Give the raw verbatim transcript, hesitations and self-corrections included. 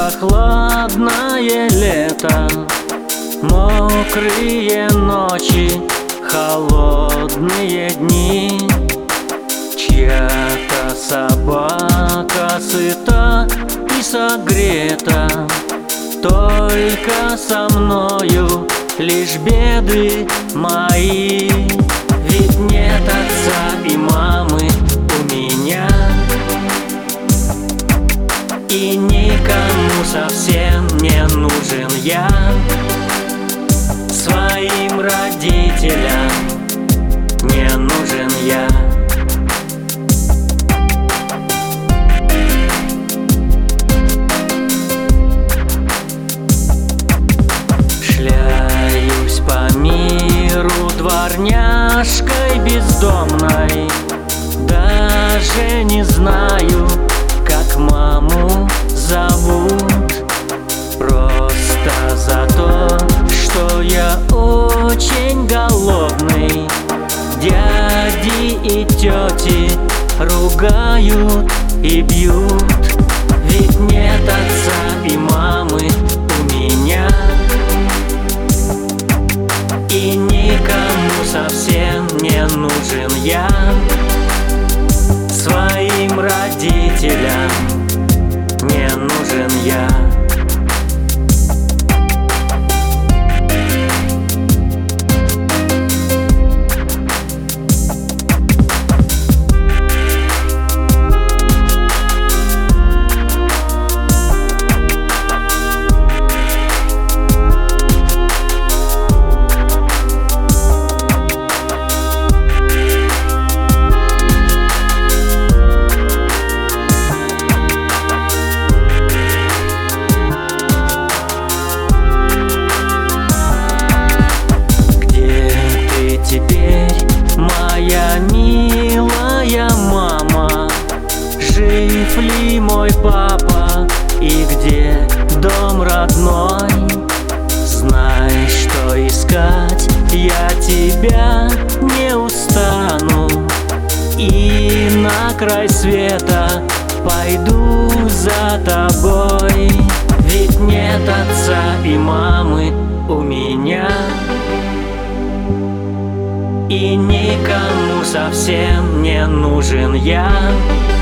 Прохладное лето, мокрые ночи, холодные дни. Чья-то собака сыта и согрета, только со мною лишь беды мои. Ведь нет отца и мамы у меня, и никому совсем не нужен я. Своим родителям не нужен я. Шляюсь по миру дворняжкой бездомной, даже не знаю, как маму зовут. Просто за то, что я очень голодный, дяди и тети ругают и бьют. Ведь нет отца и мамы у меня, и никому совсем не нужен я. Своим родителям не нужен я. Моя милая мама, жив ли мой папа и где дом родной? Знай, что искать я тебя не устану, и на край света пойду за тобой. Ведь нет отца и мамы у меня, и никому совсем не нужен я.